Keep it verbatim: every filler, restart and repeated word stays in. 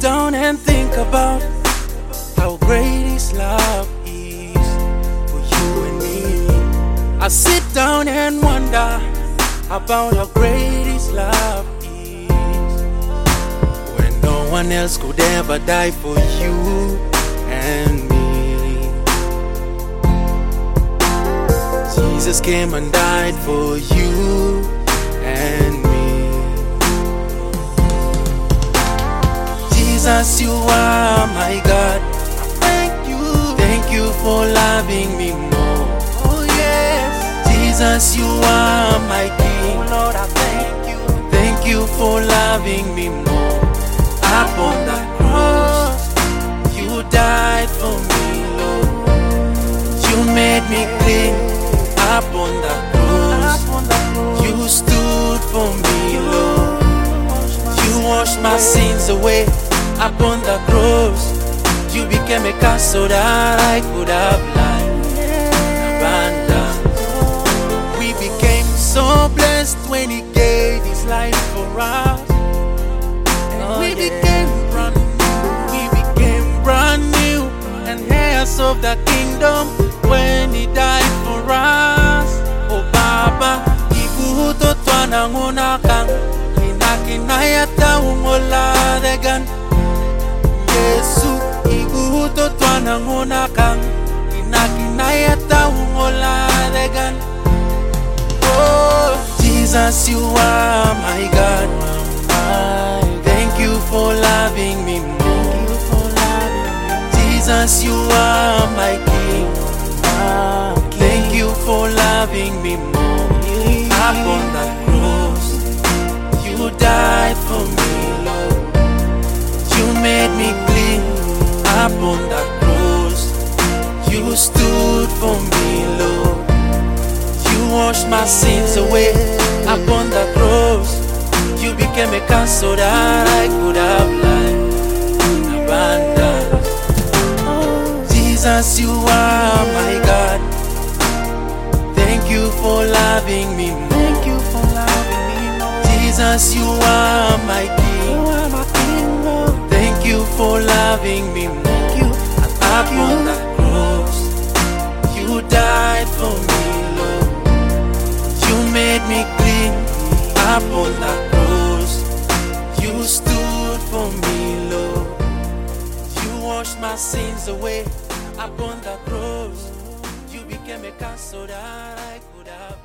down and think about how great His love is for you and me. I sit down and wonder about how great His love is, when no one else could ever die for you and me. Jesus came and died for you and me. Jesus, you are my God. Thank you, thank you for loving me more. Oh yes, Jesus, you are my King. Oh Lord, I thank you, thank you for loving me more. Upon the cross, you died for me, Lord. You made me clean. Upon the cross, you stood for me, Lord. You washed my sins away. Upon the cross, you became a curse so that I could have life abundant. We became so blessed when He gave His life for us, and we became brand new. We became brand new and heirs of the kingdom when He died for us. Oh Baba, iguto twana nguna kang inakinayata ungola degan. Yesu, iguto twana nguna kang inakinayata ungola degan. Oh Jesus, you are my God. Thank you for loving me more. Jesus, you are my King. Thank you for loving me more. Upon the cross, you died for me, Lord. You made me clean. Upon the cross, you stood for me, Lord. You washed my sins away. Upon the cross, you became a curse so that I could have life in abundance. Jesus, you are my God. Thank you for loving me more. Thank you for loving me more. Jesus, you are my King. You are my King, Lord. Thank you for loving me more. Thank you. Upon the cross, you died for me, Lord. You made me clean. Upon the cross, you stood for me, Lord. You washed my sins away. Upon the cross, you became a curse so that I could have